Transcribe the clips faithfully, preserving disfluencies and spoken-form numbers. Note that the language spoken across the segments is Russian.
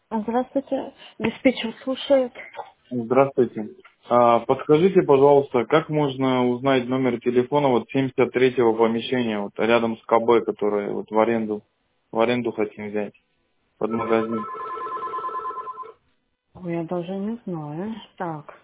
Здравствуйте. Диспетчер слушает. Здравствуйте. А, подскажите, пожалуйста, как можно узнать номер телефона вот семьдесят третьего помещения, вот рядом с КБ, которое вот в аренду, в аренду хотим взять под магазин? Ой, я даже не знаю. Так,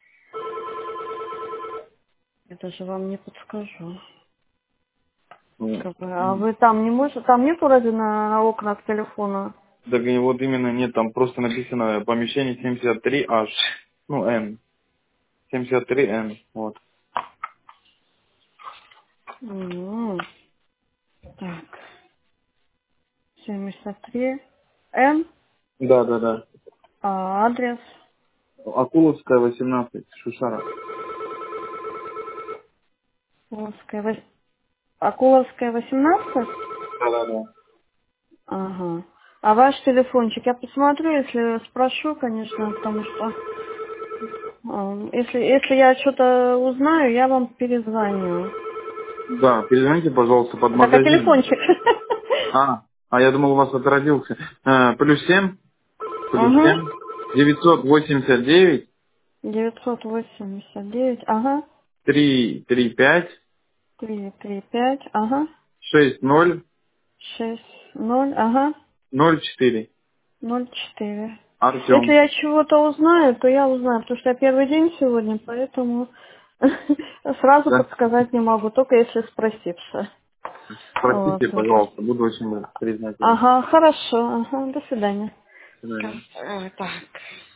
я даже вам не подскажу. Ну, Как бы, а вы там не можете, там нету разве на окнах телефона? так и вот именно нет, там просто написано помещение семьдесят три аш, ну Н, семьдесят три Н, вот. М, Так, семьдесят три М, Да, да, да. а адрес Акуловская, восемнадцать, Шушара. Акуловская, вос- Акуловская восемнадцать? Да, да, да. Ага. А ваш телефончик, я посмотрю, если спрошу, конечно, потому что а, если, если я что-то узнаю, я вам перезвоню. Да, перезвоните, пожалуйста, под Так, а магазин. телефончик? А, а я думал, у вас отразился. Э, плюс семь, плюс Угу. семь, девятьсот восемьдесят девять. девятьсот восемьдесят девять, ага. три три пять Три, три, пять, ага. шесть ноль Шесть, ноль, ага. ноль четыре. Ноль, четыре. Если Артем. я чего-то узнаю, то я узнаю, потому что я первый день сегодня, поэтому сразу Да? подсказать не могу, только если спросивши. Вот. Простите, пожалуйста, буду очень признателен. Ага, хорошо, ага, до свидания. До свидания. Э, Так.